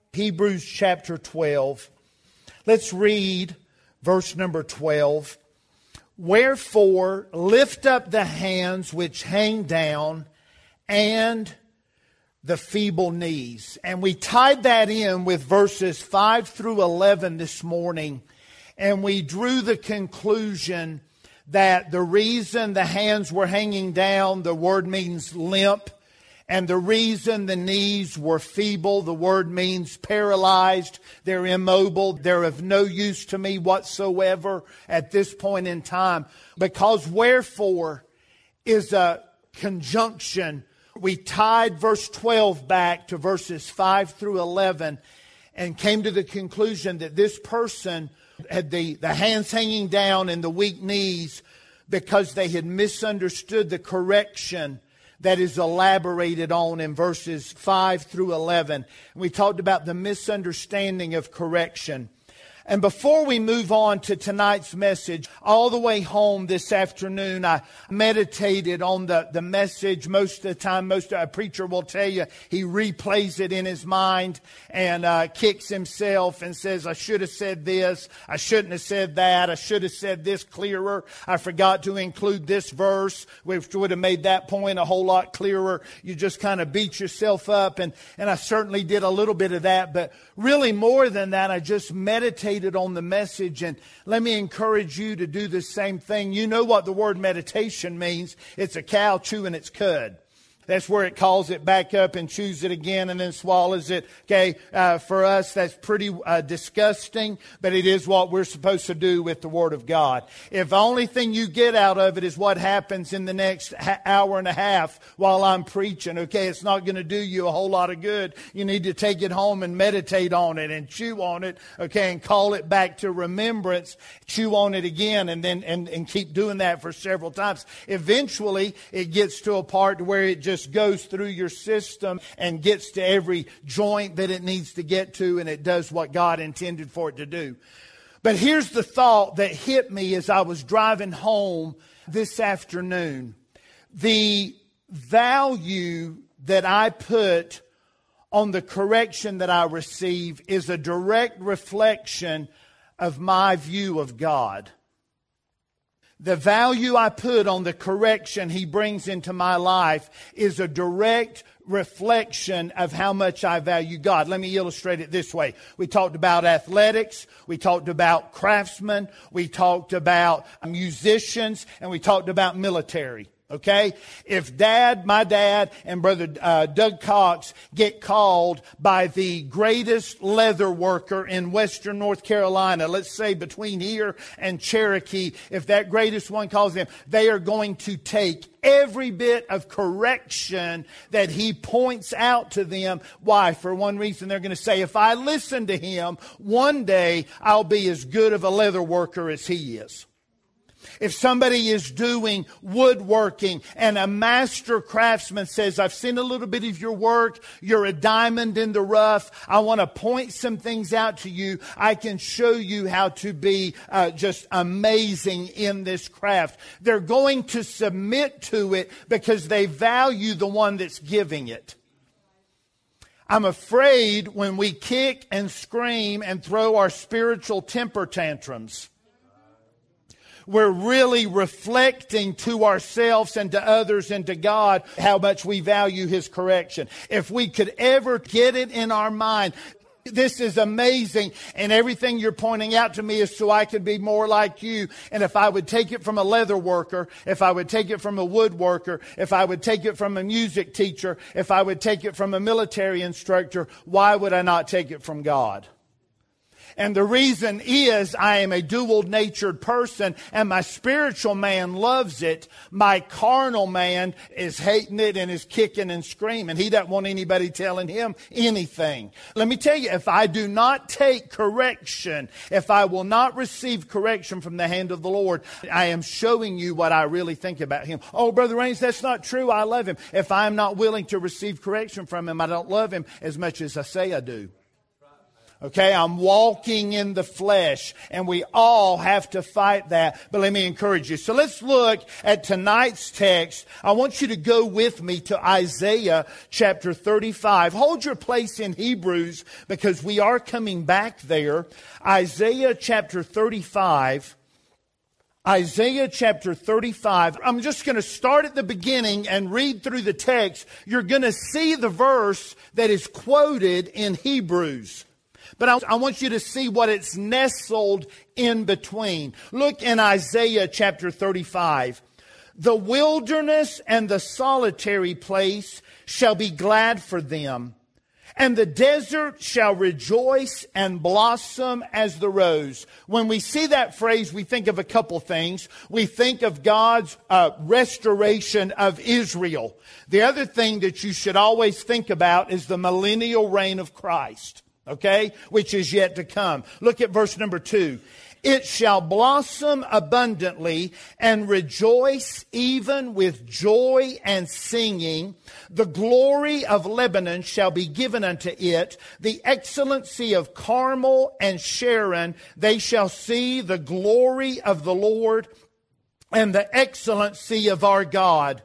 Hebrews chapter 12. Let's read verse number 12. Wherefore, lift up the hands which hang down and the feeble knees. And we tied that in with verses 5 through 11 this morning. And we drew the conclusion that the reason the hands were hanging down, the word means limp. And the reason the knees were feeble, the word means paralyzed. They're immobile. They're of no use to me whatsoever at this point in time. Because wherefore is a conjunction. We tied verse 12 back to verses 5 through 11 and came to the conclusion that this person had the hands hanging down and the weak knees because they had misunderstood the correction that is elaborated on in verses 5 through 11. We talked about the misunderstanding of correction. And before we move on to tonight's message, all the way home this afternoon, I meditated on the message. Most of the time, a preacher will tell you he replays it in his mind and kicks himself and says, I should have said this. I shouldn't have said that. I should have said this clearer. I forgot to include this verse, which would have made that point a whole lot clearer. You just kind of beat yourself up. And I certainly did a little bit of that. But really more than that, I just meditated on the message, and let me encourage you to do the same thing. You know what the word meditation means. It's a cow chewing its cud. That's where it calls it back up and chews it again and then swallows it. Okay, for us, that's pretty disgusting, but it is what we're supposed to do with the Word of God. If the only thing you get out of it is what happens in the next hour and a half while I'm preaching, okay, it's not going to do you a whole lot of good. You need to take it home and meditate on it and chew on it, okay, and call it back to remembrance, chew on it again, and then and keep doing that for several times. Eventually, it gets to a part where it just goes through your system and gets to every joint that it needs to get to, and it does what God intended for it to do. But here's the thought that hit me as I was driving home this afternoon. The value that I put on the correction that I receive is a direct reflection of my view of God. The value I put on the correction He brings into my life is a direct reflection of how much I value God. Let me illustrate it this way. We talked about athletics. We talked about craftsmen. We talked about musicians. And we talked about military. Okay? If my dad, and Brother Doug Cox get called by the greatest leather worker in western North Carolina, let's say between here and Cherokee, if that greatest one calls them, they are going to take every bit of correction that he points out to them. Why? For one reason, they're going to say, if I listen to him, one day I'll be as good of a leather worker as he is. If somebody is doing woodworking and a master craftsman says, I've seen a little bit of your work, you're a diamond in the rough, I want to point some things out to you, I can show you how to be just amazing in this craft. They're going to submit to it because they value the one that's giving it. I'm afraid when we kick and scream and throw our spiritual temper tantrums, we're really reflecting to ourselves and to others and to God how much we value His correction. If we could ever get it in our mind, this is amazing, and everything you're pointing out to me is so I could be more like you. And if I would take it from a leather worker, if I would take it from a woodworker, if I would take it from a music teacher, if I would take it from a military instructor, why would I not take it from God? And the reason is I am a dual-natured person, and my spiritual man loves it. My carnal man is hating it and is kicking and screaming. He doesn't want anybody telling him anything. Let me tell you, if I do not take correction, if I will not receive correction from the hand of the Lord, I am showing you what I really think about Him. Oh, Brother Raines, that's not true. I love Him. If I am not willing to receive correction from Him, I don't love Him as much as I say I do. Okay, I'm walking in the flesh, and we all have to fight that. But let me encourage you. So let's look at tonight's text. I want you to go with me to Isaiah chapter 35. Hold your place in Hebrews because we are coming back there. Isaiah chapter 35. Isaiah chapter 35. I'm just going to start at the beginning and read through the text. You're going to see the verse that is quoted in Hebrews. But I want you to see what it's nestled in between. Look in Isaiah chapter 35. The wilderness and the solitary place shall be glad for them, and the desert shall rejoice and blossom as the rose. When we see that phrase, we think of a couple things. We think of God's restoration of Israel. The other thing that you should always think about is the millennial reign of Christ. Okay, which is yet to come. Look at verse number 2. It shall blossom abundantly and rejoice even with joy and singing. The glory of Lebanon shall be given unto it. The excellency of Carmel and Sharon, they shall see the glory of the Lord and the excellency of our God.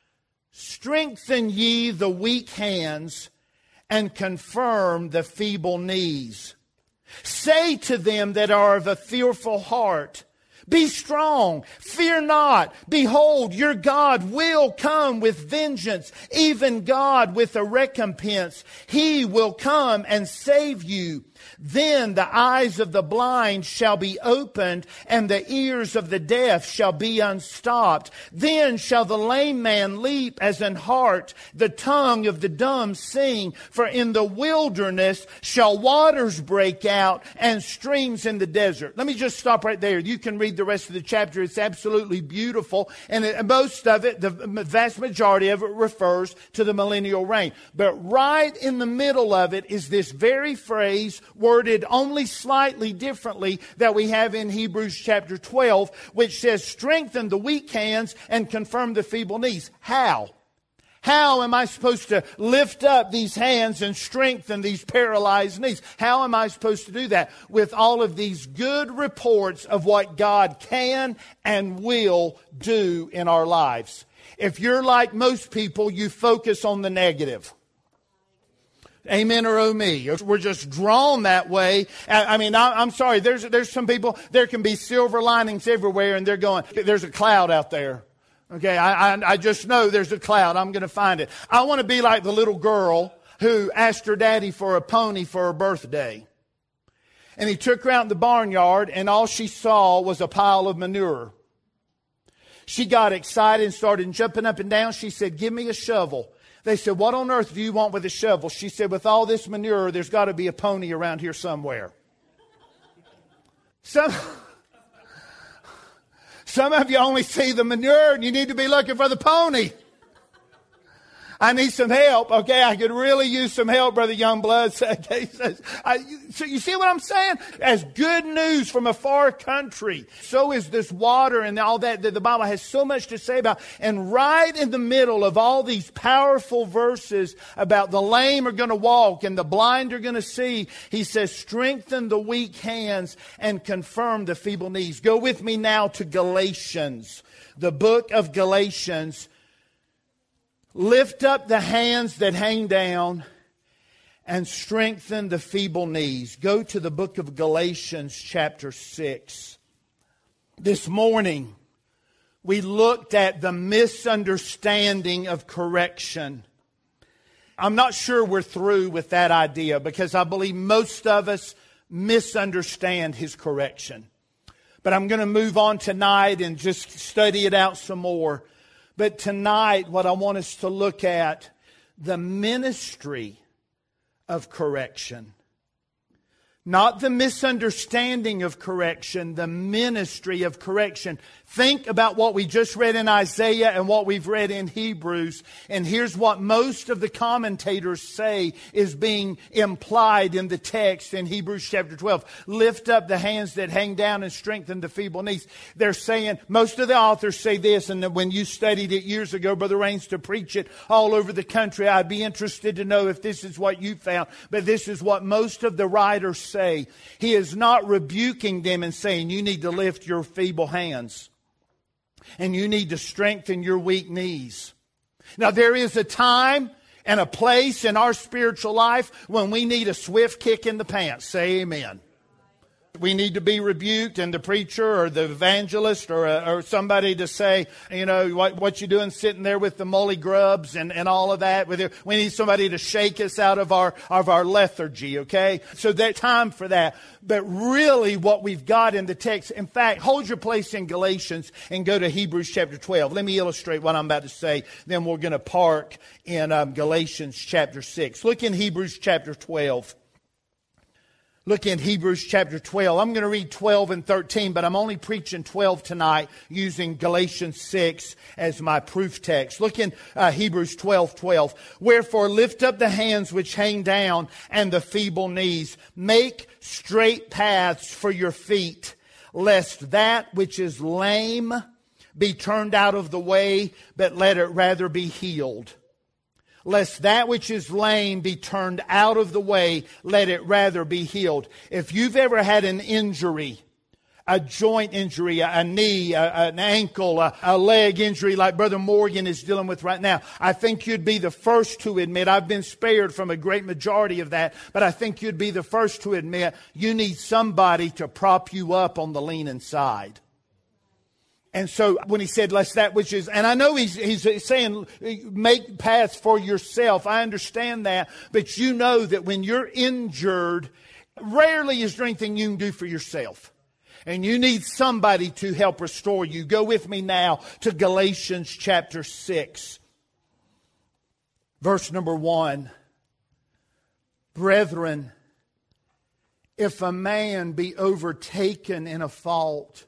Strengthen ye the weak hands and confirm the feeble knees. Say to them that are of a fearful heart, be strong, fear not. Behold, your God will come with vengeance, even God with a recompense. He will come and save you. Then the eyes of the blind shall be opened, and the ears of the deaf shall be unstopped. Then shall the lame man leap as an hart, the tongue of the dumb sing. For in the wilderness shall waters break out, and streams in the desert. Let me just stop right there. You can read the rest of the chapter. It's absolutely beautiful. And most of it, the vast majority of it, refers to the millennial reign. But right in the middle of it is this very phrase, worded only slightly differently, that we have in Hebrews chapter 12, which says, strengthen the weak hands and confirm the feeble knees. How? How am I supposed to lift up these hands and strengthen these paralyzed knees? How am I supposed to do that? With all of these good reports of what God can and will do in our lives. If you're like most people, you focus on the negative. Amen or oh me. We're just drawn that way. I mean, I'm sorry. There's some people, there can be silver linings everywhere, and they're going, there's a cloud out there. Okay, I just know there's a cloud. I'm going to find it. I want to be like the little girl who asked her daddy for a pony for her birthday. And he took her out in the barnyard, and all she saw was a pile of manure. She got excited and started jumping up and down. She said, give me a shovel. They said, what on earth do you want with a shovel? She said, with all this manure, there's got to be a pony around here somewhere. Some of you only see the manure, and you need to be looking for the pony. I need some help. Okay, I could really use some help, Brother Youngblood. Okay, so you see what I'm saying? As good news from a far country, so is this water and all that the Bible has so much to say about. And right in the middle of all these powerful verses about the lame are going to walk and the blind are going to see, he says, strengthen the weak hands and confirm the feeble knees. Go with me now to Galatians, the book of Galatians. Lift up the hands that hang down and strengthen the feeble knees. Go to the book of Galatians chapter 6. This morning, we looked at the misunderstanding of correction. I'm not sure we're through with that idea because I believe most of us misunderstand His correction. But I'm going to move on tonight and just study it out some more. But tonight, what I want us to look at, the ministry of correction. Not the misunderstanding of correction, the ministry of correction. Think about what we just read in Isaiah and what we've read in Hebrews. And here's what most of the commentators say is being implied in the text in Hebrews chapter 12. Lift up the hands that hang down and strengthen the feeble knees. They're saying, most of the authors say this, and when you studied it years ago, Brother Raines, to preach it all over the country, I'd be interested to know if this is what you found. But this is what most of the writers say. He is not rebuking them and saying, you need to lift your feeble hands. And you need to strengthen your weak knees. Now, there is a time and a place in our spiritual life when we need a swift kick in the pants. Say amen. We need to be rebuked, and the preacher or the evangelist or somebody to say, you know, what you doing sitting there with the molly grubs and all of that. We need somebody to shake us out of our lethargy, okay? So there's time for that. But really what we've got in the text, in fact, hold your place in Galatians and go to Hebrews chapter 12. Let me illustrate what I'm about to say. Then we're going to park in Galatians chapter 6. Look in Hebrews chapter 12. Look in Hebrews chapter 12. I'm going to read 12 and 13, but I'm only preaching 12 tonight using Galatians 6 as my proof text. Look in Hebrews 12:12. Wherefore lift up the hands which hang down and the feeble knees. Make straight paths for your feet, lest that which is lame be turned out of the way, but let it rather be healed. Lest that which is lame be turned out of the way, let it rather be healed. If you've ever had an injury, a joint injury, a knee, an ankle, a leg injury like Brother Morgan is dealing with right now, I think you'd be the first to admit, I've been spared from a great majority of that, but I think you'd be the first to admit you need somebody to prop you up on the leaning side. And so when he said, lest that which is, and I know he's saying, make paths for yourself. I understand that. But you know that when you're injured, rarely is there anything you can do for yourself. And you need somebody to help restore you. Go with me now to Galatians chapter 6. Verse number 1. Brethren, if a man be overtaken in a fault,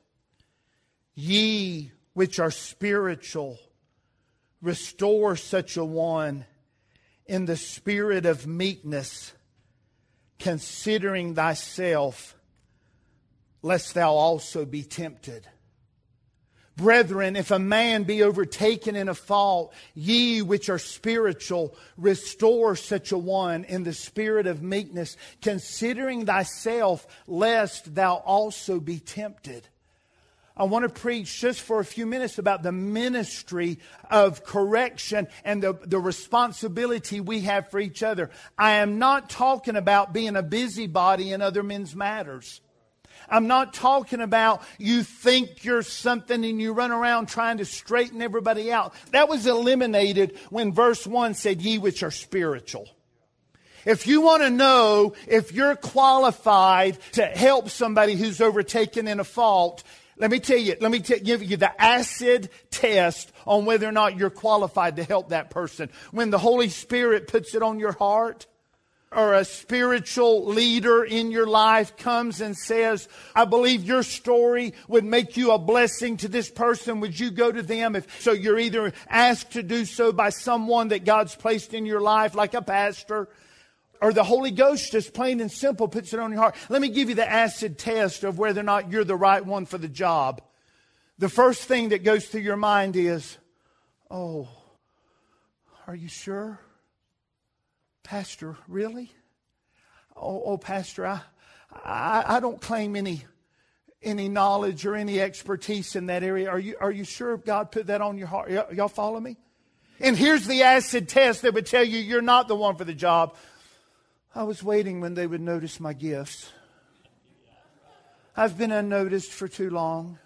ye which are spiritual, restore such a one in the spirit of meekness, considering thyself, lest thou also be tempted. Brethren, if a man be overtaken in a fault, ye which are spiritual, restore such a one in the spirit of meekness, considering thyself, lest thou also be tempted. I want to preach just for a few minutes about the ministry of correction and the responsibility we have for each other. I am not talking about being a busybody in other men's matters. I'm not talking about you think you're something and you run around trying to straighten everybody out. That was eliminated when verse 1 said, ye which are spiritual. If you want to know if you're qualified to help somebody who's overtaken in a fault, let me give you the acid test on whether or not you're qualified to help that person. When the Holy Spirit puts it on your heart, or a spiritual leader in your life comes and says, I believe your story would make you a blessing to this person. Would you go to them? So you're either asked to do so by someone that God's placed in your life, like a pastor, or the Holy Ghost just plain and simple puts it on your heart. Let me give you the acid test of whether or not you're the right one for the job. The first thing that goes through your mind is, oh, are you sure? Pastor, really? Oh, Pastor, I don't claim any knowledge or any expertise in that area. Are you sure God put that on your heart? Y'all follow me? And here's the acid test that would tell you you're not the one for the job. I was waiting when they would notice my gifts. I've been unnoticed for too long.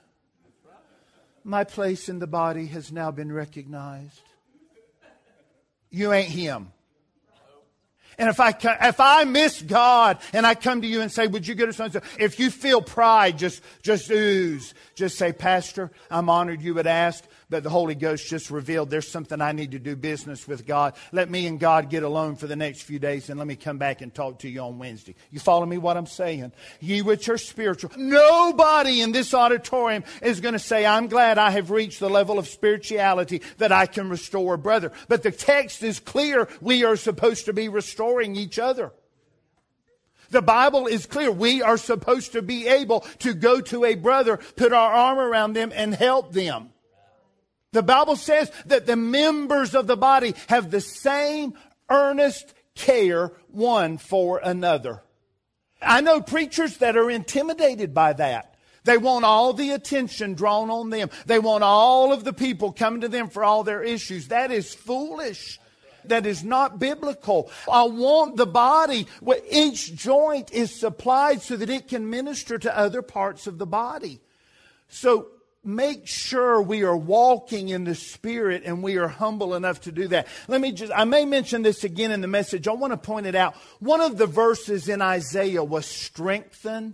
My place in the body has now been recognized. You ain't him. And if I miss God and I come to you and say, would you go to so-and-so? If you feel pride just ooze, just say, Pastor, I'm honored you would ask, but the Holy Ghost just revealed there's something I need to do business with God. Let me and God get alone for the next few days and let me come back and talk to you on Wednesday. You follow me what I'm saying? Ye which are spiritual. Nobody in this auditorium is going to say, I'm glad I have reached the level of spirituality that I can restore a brother. But the text is clear. We are supposed to be restoring each other. The Bible is clear. We are supposed to be able to go to a brother, put our arm around them, and help them. The Bible says that the members of the body have the same earnest care one for another. I know preachers that are intimidated by that. They want all the attention drawn on them. They want all of the people coming to them for all their issues. That is foolish. That is not biblical. I want the body where each joint is supplied so that it can minister to other parts of the body. So make sure we are walking in the Spirit and we are humble enough to do that. I may mention this again in the message. I want to point it out. One of the verses in Isaiah was strengthen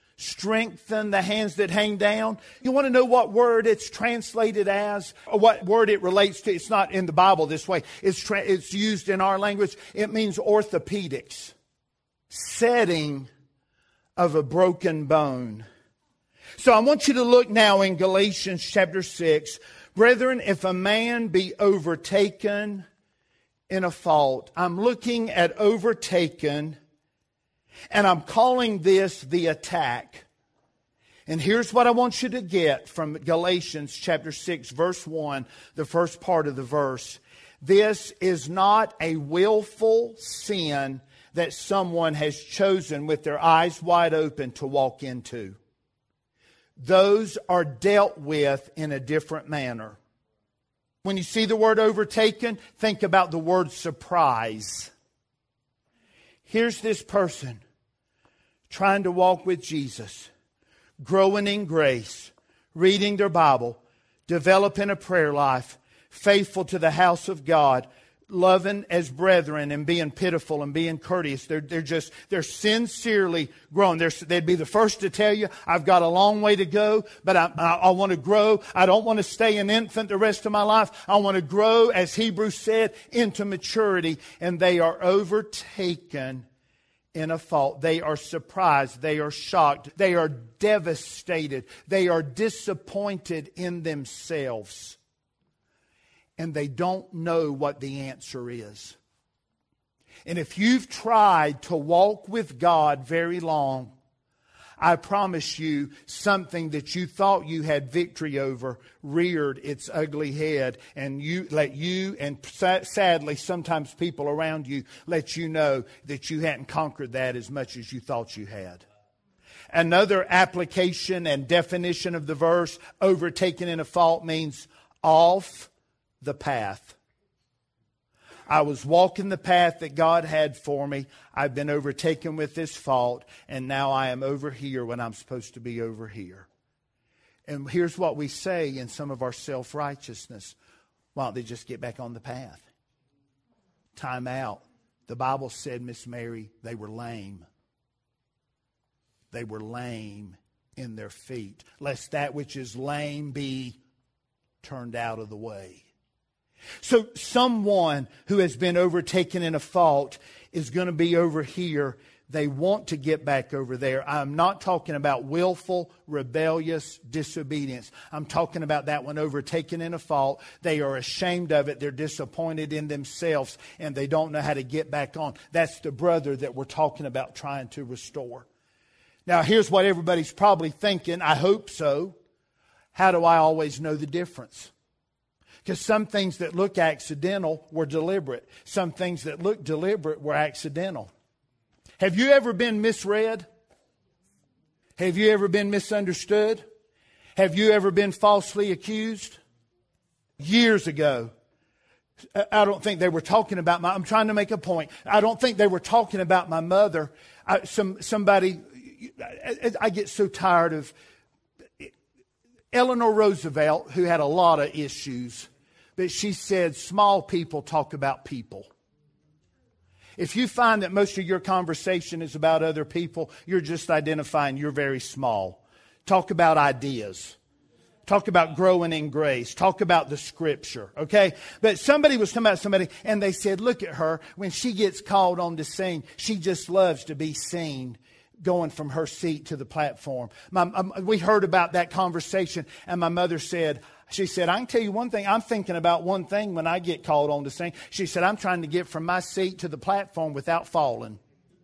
the hands that hang down. You want to know what word it's translated as, or what word it relates to? It's not in the Bible this way. It's used in our language. It means orthopedics. Setting of a broken bone. So I want you to look now in Galatians chapter 6. Brethren, if a man be overtaken in a fault. I'm looking at overtaken, and I'm calling this the attack. And here's what I want you to get from Galatians chapter 6, verse 1, the first part of the verse. This is not a willful sin that someone has chosen with their eyes wide open to walk into. Those are dealt with in a different manner. When you see the word overtaken, think about the word surprise. Here's this person trying to walk with Jesus, growing in grace, reading their Bible, developing a prayer life, faithful to the house of God, loving as brethren and being pitiful and being courteous. They're sincerely growing. They'd be the first to tell you, I've got a long way to go, but I want to grow. I don't want to stay an infant the rest of my life. I want to grow, as Hebrews said, into maturity. And they are overtaken in a fault. They are surprised. They are shocked. They are devastated. They are disappointed in themselves. And they don't know what the answer is. And if you've tried to walk with God very long, I promise you something that you thought you had victory over reared its ugly head. And and sadly sometimes people around you let you know that you hadn't conquered that as much as you thought you had. Another application and definition of the verse, overtaken in a fault, means off the path. I was walking the path that God had for me. I've been overtaken with this fault, and now I am over here when I'm supposed to be over here. And here's what we say in some of our self-righteousness. Why don't they just get back on the path? Time out. The Bible said, Miss Mary, they were lame. They were lame in their feet, lest that which is lame be turned out of the way. So someone who has been overtaken in a fault is going to be over here. They want to get back over there. I'm not talking about willful, rebellious disobedience. I'm talking about that one overtaken in a fault. They are ashamed of it. They're disappointed in themselves, and they don't know how to get back on. That's the brother that we're talking about trying to restore. Now, here's what everybody's probably thinking. I hope so. How do I always know the difference? Because some things that look accidental were deliberate. Some things that look deliberate were accidental. Have you ever been misread? Have you ever been misunderstood? Have you ever been falsely accused? Years ago, I don't think they were talking about I'm trying to make a point. I don't think they were talking about my mother. I get so tired of Eleanor Roosevelt, who had a lot of issues. But she said, small people talk about people. If you find that most of your conversation is about other people, you're just identifying you're very small. Talk about ideas. Talk about growing in grace. Talk about the Scripture, okay? But somebody was talking about somebody, and they said, look at her. When she gets called on to sing, she just loves to be seen going from her seat to the platform. We heard about that conversation, and my mother said, she said, I can tell you one thing. I'm thinking about one thing when I get called on to sing. She said, I'm trying to get from my seat to the platform without falling.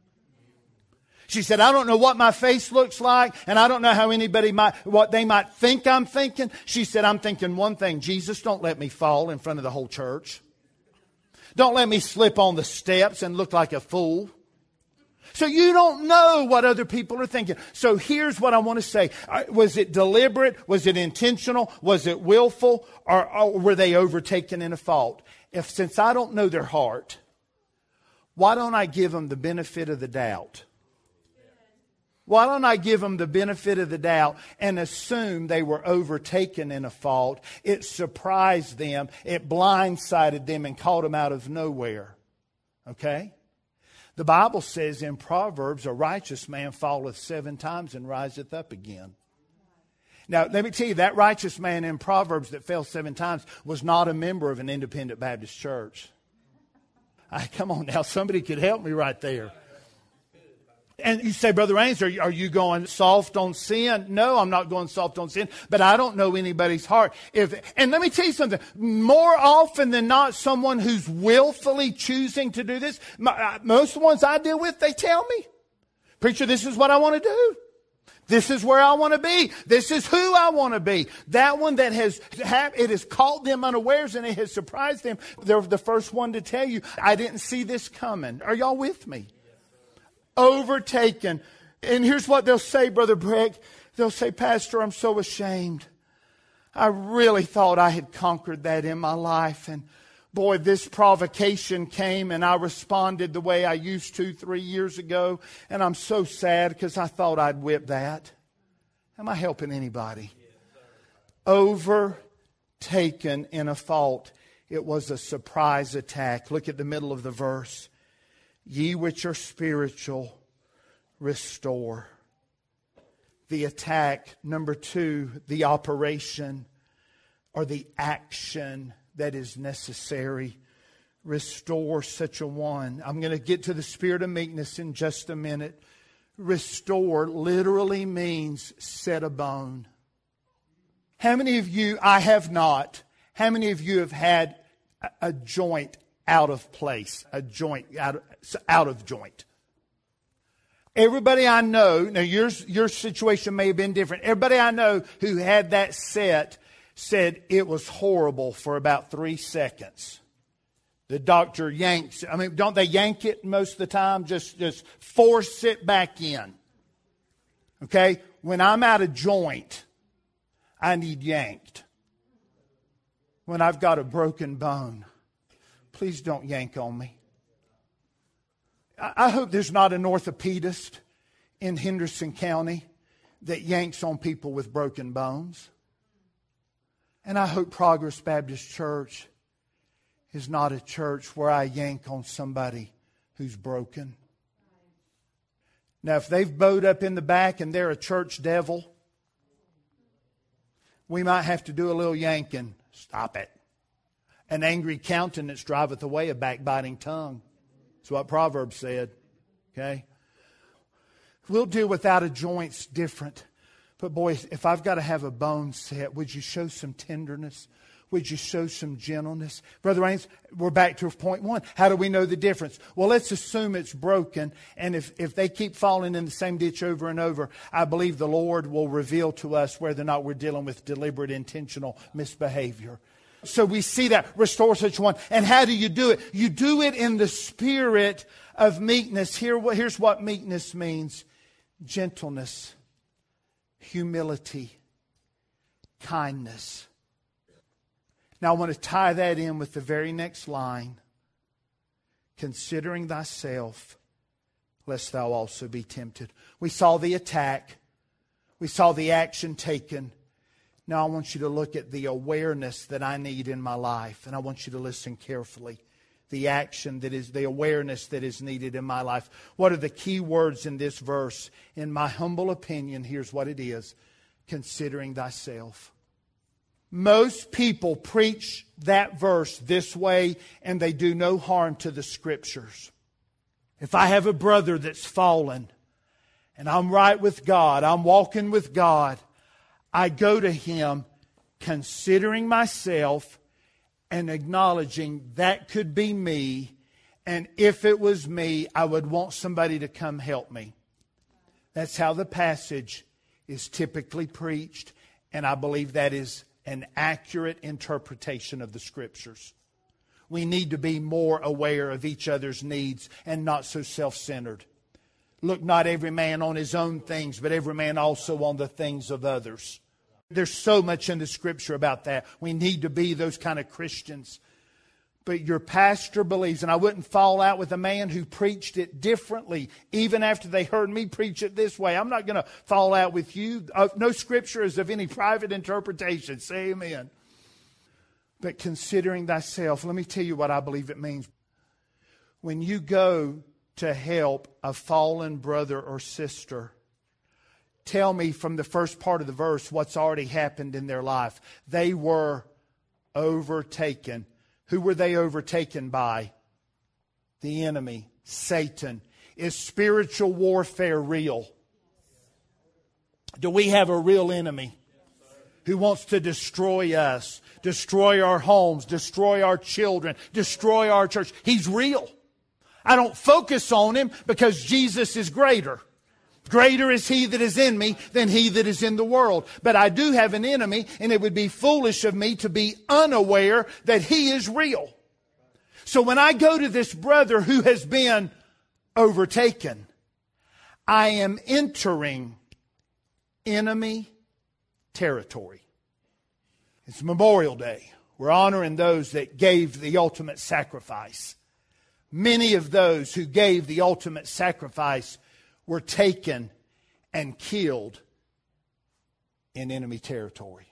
She said, I don't know what my face looks like, and I don't know how what they might think I'm thinking. She said, I'm thinking one thing. Jesus, don't let me fall in front of the whole church. Don't let me slip on the steps and look like a fool. So you don't know what other people are thinking. So here's what I want to say. Was it deliberate? Was it intentional? Was it willful? Or were they overtaken in a fault? Since I don't know their heart, why don't I give them the benefit of the doubt? Why don't I give them the benefit of the doubt and assume they were overtaken in a fault? It surprised them. It blindsided them and caught them out of nowhere. Okay? The Bible says in Proverbs, a righteous man falleth 7 times and riseth up again. Now, let me tell you, that righteous man in Proverbs that fell 7 times was not a member of an independent Baptist church. Come on now, somebody could help me right there. And you say, Brother Raines, are you going soft on sin? No, I'm not going soft on sin, but I don't know anybody's heart. And let me tell you something. More often than not, someone who's willfully choosing to do this, most of the ones I deal with, they tell me, preacher, this is what I want to do. This is where I want to be. This is who I want to be. That one that it has caught them unawares and it has surprised them. They're the first one to tell you, I didn't see this coming. Are y'all with me? Overtaken. And here's what they'll say, Brother Breck. They'll say, Pastor, I'm so ashamed. I really thought I had conquered that in my life. And boy, this provocation came and I responded the way I used to 3 years ago. And I'm so sad because I thought I'd whip that. Am I helping anybody? Overtaken in a fault. It was a surprise attack. Look at the middle of the verse. Ye which are spiritual, restore. The attack. Number 2, the operation or the action that is necessary. Restore such a one. I'm going to get to the spirit of meekness in just a minute. Restore literally means set a bone. How many of you, I have not, how many of you have had a joint out of place, a joint out of joint? Everybody I know, now your situation may have been different. Everybody I know who had that set said it was horrible for about 3 seconds. The doctor yanks. I mean, don't they yank it most of the time? Just force it back in. Okay? When I'm out of joint, I need yanked. When I've got a broken bone, please don't yank on me. I hope there's not an orthopedist in Henderson County that yanks on people with broken bones. And I hope Progress Baptist Church is not a church where I yank on somebody who's broken. Now, if they've bowed up in the back and they're a church devil, we might have to do a little yanking. Stop it. An angry countenance driveth away a backbiting tongue. That's what Proverbs said. Okay? We'll deal with out of joints different. But boy, if I've got to have a bone set, would you show some tenderness? Would you show some gentleness? Brother Raines, we're back to point 1. How do we know the difference? Well, let's assume it's broken. And if they keep falling in the same ditch over and over, I believe the Lord will reveal to us whether or not we're dealing with deliberate, intentional misbehavior. So we see that. Restore such one. And how do you do it? You do it in the spirit of meekness. Here's what meekness means. Gentleness, humility, kindness. Now I want to tie that in with the very next line. Considering thyself, lest thou also be tempted. We saw the attack. We saw the action taken. Now I want you to look at the awareness that I need in my life. And I want you to listen carefully. the action that is, the awareness that is needed in my life. What are the key words in this verse? In my humble opinion, here's what it is: considering thyself. Most people preach that verse this way, and they do no harm to the Scriptures. If I have a brother that's fallen, and I'm right with God, I'm walking with God, I go to him considering myself and acknowledging that could be me, and if it was me, I would want somebody to come help me. That's how the passage is typically preached, and I believe that is an accurate interpretation of the Scriptures. We need to be more aware of each other's needs and not so self-centered. Look not every man on his own things, but every man also on the things of others. There's so much in the Scripture about that. We need to be those kind of Christians. But your pastor believes, and I wouldn't fall out with a man who preached it differently, even after they heard me preach it this way. I'm not going to fall out with you. No Scripture is of any private interpretation. Say amen. But considering thyself, let me tell you what I believe it means. When you go to help a fallen brother or sister, tell me from the first part of the verse what's already happened in their life. They were overtaken. Who were they overtaken by? The enemy, Satan. Is spiritual warfare real? Do we have a real enemy who wants to destroy us, destroy our homes, destroy our children, destroy our church? He's real. I don't focus on him because Jesus is greater. Greater is He that is in me than he that is in the world. But I do have an enemy, and it would be foolish of me to be unaware that he is real. So when I go to this brother who has been overtaken, I am entering enemy territory. It's Memorial Day. We're honoring those that gave the ultimate sacrifice. Many of those who gave the ultimate sacrifice were taken and killed in enemy territory.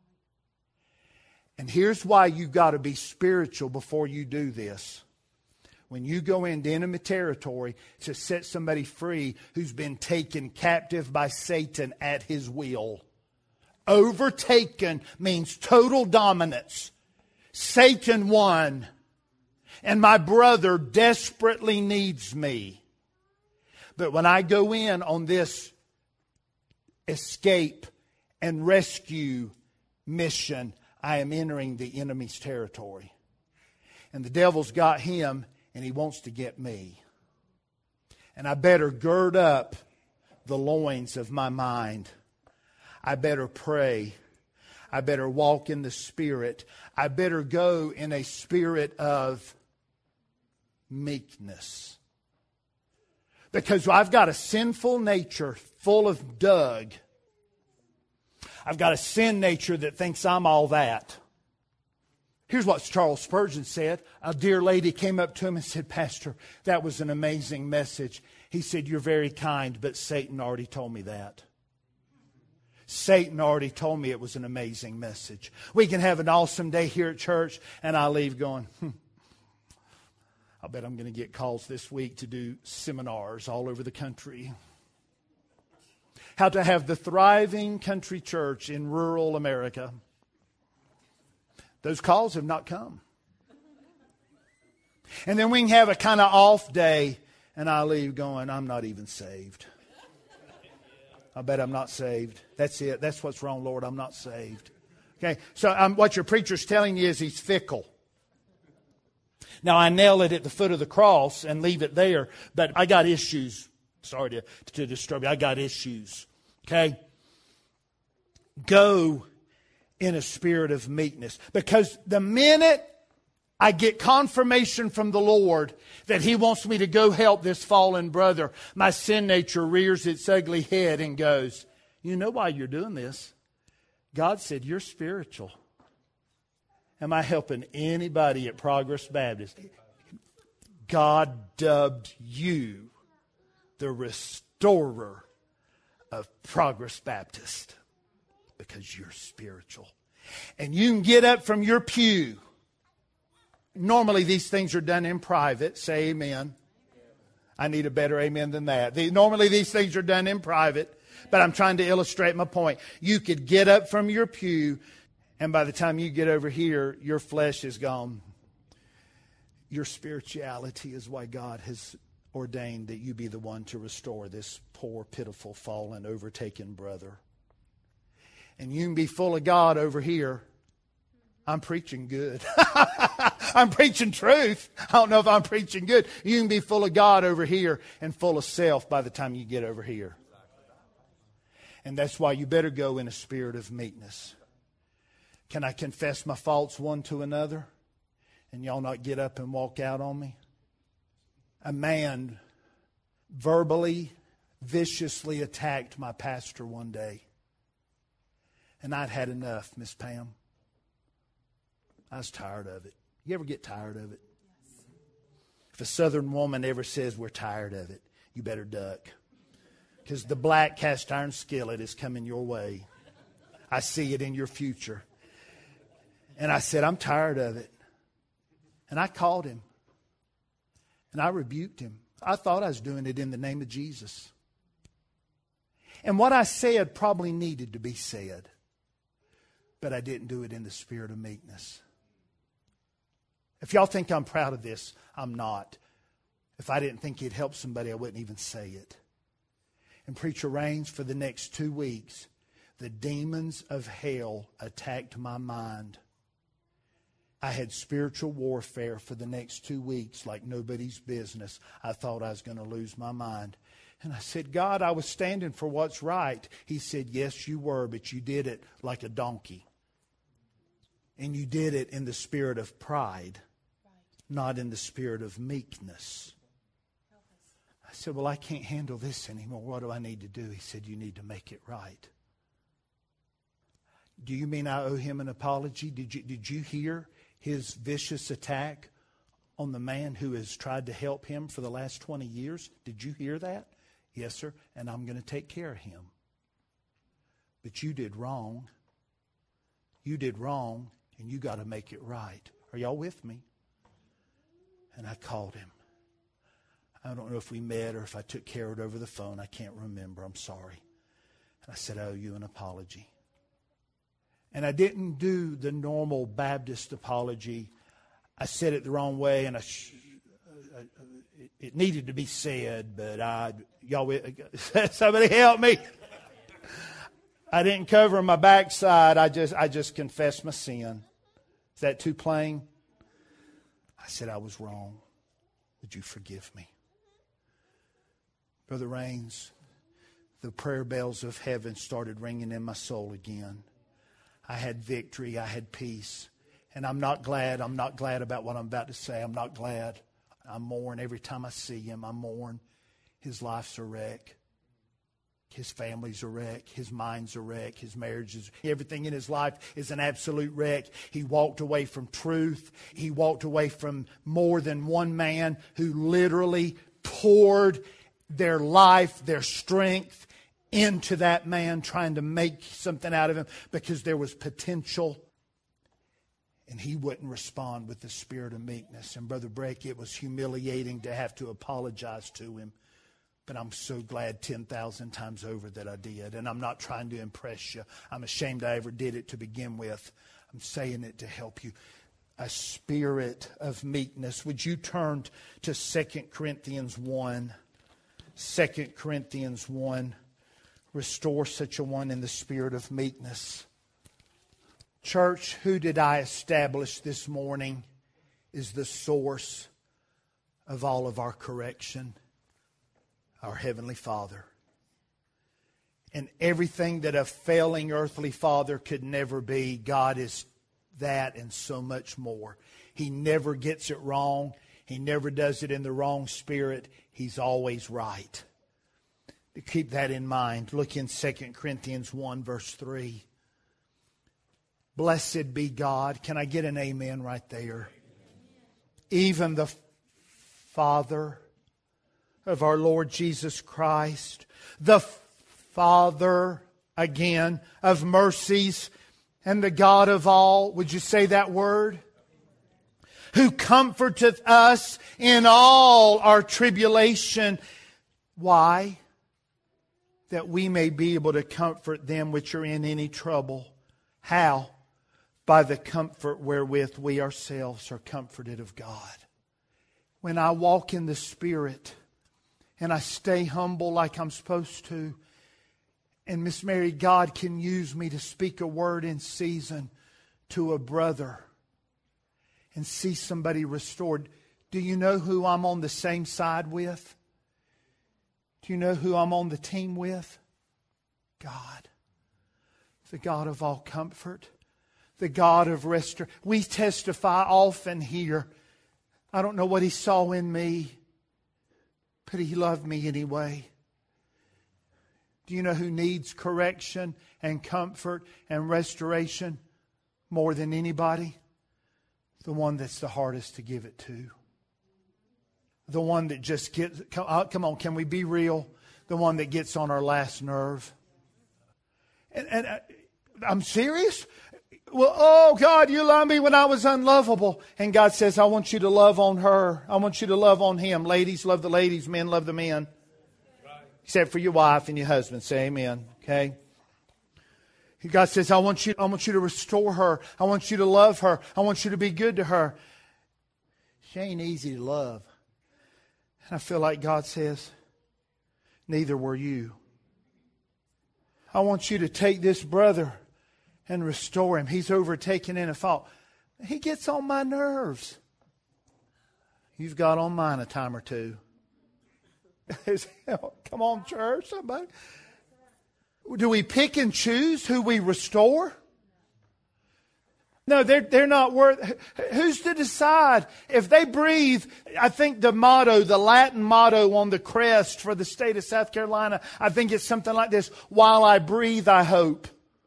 And here's why you've got to be spiritual before you do this. When you go into enemy territory to set somebody free who's been taken captive by Satan at his will. Overtaken means total dominance. Satan won. And my brother desperately needs me. But when I go in on this escape and rescue mission, I am entering the enemy's territory. And the devil's got him, and he wants to get me. And I better gird up the loins of my mind. I better pray. I better walk in the Spirit. I better go in a spirit of meekness. Because I've got a sinful nature full of Doug. I've got a sin nature that thinks I'm all that. Here's what Charles Spurgeon said. A dear lady came up to him and said, "Pastor, that was an amazing message." He said, "You're very kind, but Satan already told me that. Satan already told me it was an amazing message. We can have an awesome day here at church," and I leave going, I bet I'm going to get calls this week to do seminars all over the country. How to have the thriving country church in rural America. Those calls have not come. And then we can have a kind of off day, and I leave going, I'm not even saved. I bet I'm not saved. That's it. That's what's wrong, Lord. I'm not saved. Okay, so what your preacher's telling you is he's fickle. Now, I nail it at the foot of the cross and leave it there, but I got issues. Sorry to disturb you. I got issues. Okay? Go in a spirit of meekness. Because the minute I get confirmation from the Lord that He wants me to go help this fallen brother, my sin nature rears its ugly head and goes, "You know why you're doing this? God said you're spiritual. Am I helping anybody at Progress Baptist? God dubbed you the restorer of Progress Baptist because you're spiritual. And you can get up from your pew Normally these things are done in private. Say amen. I need a better amen than that. Normally these things are done in private, but I'm trying to illustrate my point. You could get up from your pew, and by the time you get over here, your flesh is gone. Your spirituality is why God has ordained that you be the one to restore this poor, pitiful, fallen, overtaken brother. And you can be full of God over here. I'm preaching good. I'm preaching truth. I don't know if I'm preaching good. You can be full of God over here and full of self by the time you get over here. And that's why you better go in a spirit of meekness. Can I confess my faults one to another? And y'all not get up and walk out on me? A man verbally, viciously attacked my pastor one day. And I'd had enough, Miss Pam. I was tired of it. You ever get tired of it? Yes. If a Southern woman ever says we're tired of it, you better duck. Because the black cast iron skillet is coming your way. I see it in your future. And I said, I'm tired of it. And I called him. And I rebuked him. I thought I was doing it in the name of Jesus. And what I said probably needed to be said. But I didn't do it in the spirit of meekness. If y'all think I'm proud of this, I'm not. If I didn't think it'd help somebody, I wouldn't even say it. And Preacher Raines, for the next 2 weeks, the demons of hell attacked my mind. I had spiritual warfare for the next 2 weeks like nobody's business. I thought I was going to lose my mind. And I said, God, I was standing for what's right. He said, yes, you were, but you did it like a donkey. And you did it in the spirit of pride, not in the spirit of meekness. I said, well, I can't handle this anymore. What do I need to do? He said, you need to make it right. Do you mean I owe him an apology? Did you hear his vicious attack on the man who has tried to help him for the last 20 years? Did you hear that? Yes, sir. And I'm going to take care of him. But you did wrong. You did wrong, and you got to make it right. Are y'all with me? And I called him. I don't know if we met or if I took care of it over the phone. I can't remember. I'm sorry. And I said, I owe you an apology. And I didn't do the normal Baptist apology. I said it the wrong way, and it needed to be said, but somebody help me. I didn't cover my backside. I just confessed my sin. Is that too plain? I said I was wrong. Would you forgive me? Brother Raines, the prayer bells of heaven started ringing in my soul again. I had victory. I had peace. And I'm not glad about what I'm about to say. I'm not glad. I mourn every time I see him. I mourn. His life's a wreck. His family's a wreck. His mind's a wreck. His marriage is... Everything in his life is an absolute wreck. He walked away from truth. He walked away from more than one man who literally poured their life, their strength into that man, trying to make something out of him because there was potential. And he wouldn't respond with the spirit of meekness. And Brother Breck, it was humiliating to have to apologize to him. But I'm so glad 10,000 times over that I did. And I'm not trying to impress you. I'm ashamed I ever did it to begin with. I'm saying it to help you. A spirit of meekness. Would you turn to 2 Corinthians 1? 2 Corinthians 1. Restore such a one in the spirit of meekness. Church, who did I establish this morning is the source of all of our correction? Our Heavenly Father. And everything that a failing earthly father could never be, God is that and so much more. He never gets it wrong. He never does it in the wrong spirit. He's always right. Keep that in mind. Look in 2 Corinthians 1 verse 3. Blessed be God. Can I get an amen right there? Even the Father of our Lord Jesus Christ, the Father, again, of mercies and the God of all. Would you say that word? who comforteth us in all our tribulation. Why? That we may be able to comfort them which are in any trouble. How? By the comfort wherewith we ourselves are comforted of God. When I walk in the Spirit and I stay humble like I'm supposed to, and Miss Mary, God can use me to speak a word in season to a brother and see somebody restored. Do you know who I'm on the same side with? Do you know who I'm on the team with? God. The God of all comfort. The God of restoration. We testify often here. I don't know what He saw in me, but He loved me anyway. Do you know who needs correction and comfort and restoration more than anybody? The one that's the hardest to give it to. The one that just gets, come on, can we be real? The one that gets on our last nerve. And I'm serious? Well, oh God, you loved me when I was unlovable. And God says, I want you to love on her. I want you to love on him. Ladies, love the ladies. Men, love the men. Except for your wife and your husband. Say amen. Okay? God says, I want you to restore her. I want you to love her. I want you to be good to her. She ain't easy to love. And I feel like God says, neither were you. I want you to take this brother and restore him. He's overtaken in a fault. He gets on my nerves. You've got on mine a time or two. Come on, church, somebody. Do we pick and choose who we restore? No, they're not worth. Who's to decide? If they breathe, I think the Latin motto on the crest for the state of South Carolina, I think it's something like this: while I breathe, I hope.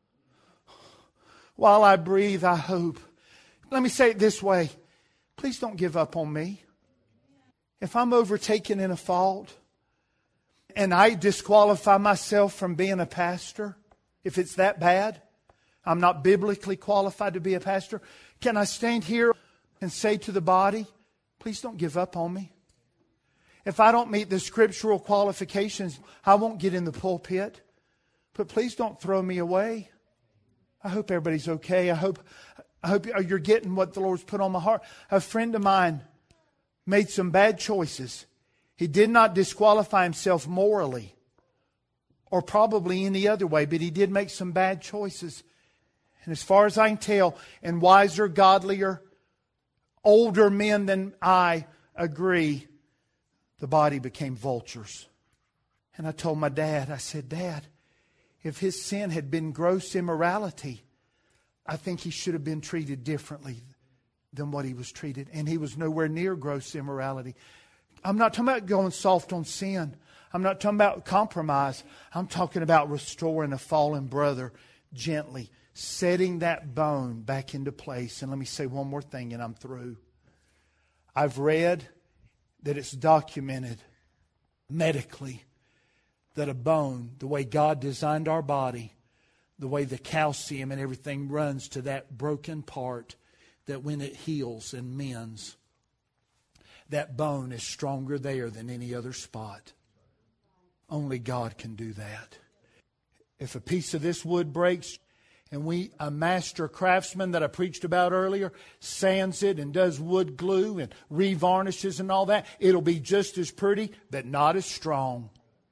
While I breathe, I hope. Let me say it this way. Please don't give up on me. If I'm overtaken in a fault and I disqualify myself from being a pastor, if it's that bad, I'm not biblically qualified to be a pastor, can I stand here and say to the body, please don't give up on me? If I don't meet the scriptural qualifications, I won't get in the pulpit. But please don't throw me away. I hope everybody's okay. I hope you're getting what the Lord's put on my heart. A friend of mine made some bad choices. He did not disqualify himself morally or probably any other way, but he did make some bad choices. And as far as I can tell, and wiser, godlier, older men than I agree, the body became vultures. And I told my dad, I said, Dad, if his sin had been gross immorality, I think he should have been treated differently than what he was treated. And he was nowhere near gross immorality. I'm not talking about going soft on sin. I'm not talking about compromise. I'm talking about restoring a fallen brother gently, setting that bone back into place. And let me say one more thing and I'm through. I've read that it's documented medically that a bone, the way God designed our body, the way the calcium and everything runs to that broken part, that when it heals and mends, that bone is stronger there than any other spot. Only God can do that. If a piece of this wood breaks, and a master craftsman that I preached about earlier sands it and does wood glue and revarnishes and all that, it'll be just as pretty, but not as strong.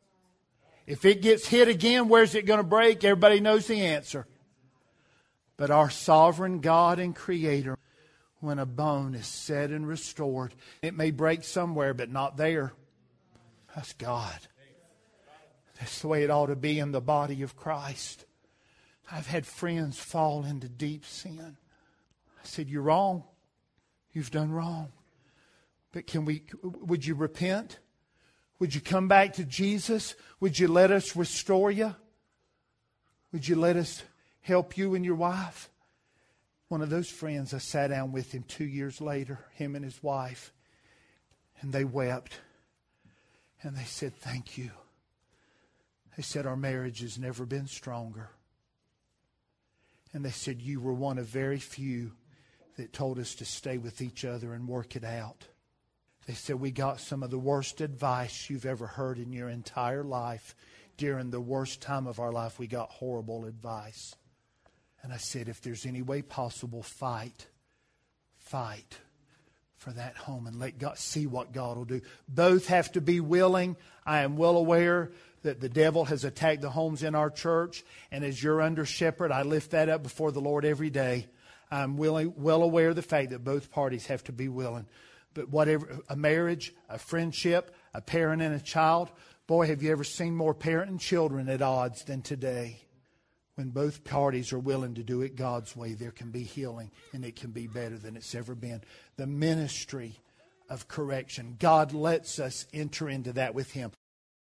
If it gets hit again, where's it going to break? Everybody knows the answer. But our sovereign God and Creator, when a bone is set and restored, it may break somewhere, but not there. That's God. That's the way it ought to be in the body of Christ. I've had friends fall into deep sin. I said, you're wrong. You've done wrong. But would you repent? Would you come back to Jesus? Would you let us restore you? Would you let us help you and your wife? One of those friends, I sat down with him 2 years later, him and his wife. And they wept. And they said, thank you. They said, our marriage has never been stronger. And they said, you were one of very few that told us to stay with each other and work it out. They said, we got some of the worst advice you've ever heard in your entire life. During the worst time of our life, we got horrible advice. And I said, if there's any way possible, fight for that home and let God see what God will do. Both have to be willing. I am well aware that the devil has attacked the homes in our church. And as your under shepherd, I lift that up before the Lord every day. I'm well aware of the fact that both parties have to be willing. But whatever, a marriage, a friendship, a parent and a child, boy, have you ever seen more parent and children at odds than today? When both parties are willing to do it God's way, there can be healing, and it can be better than it's ever been. The ministry of correction, God lets us enter into that with Him.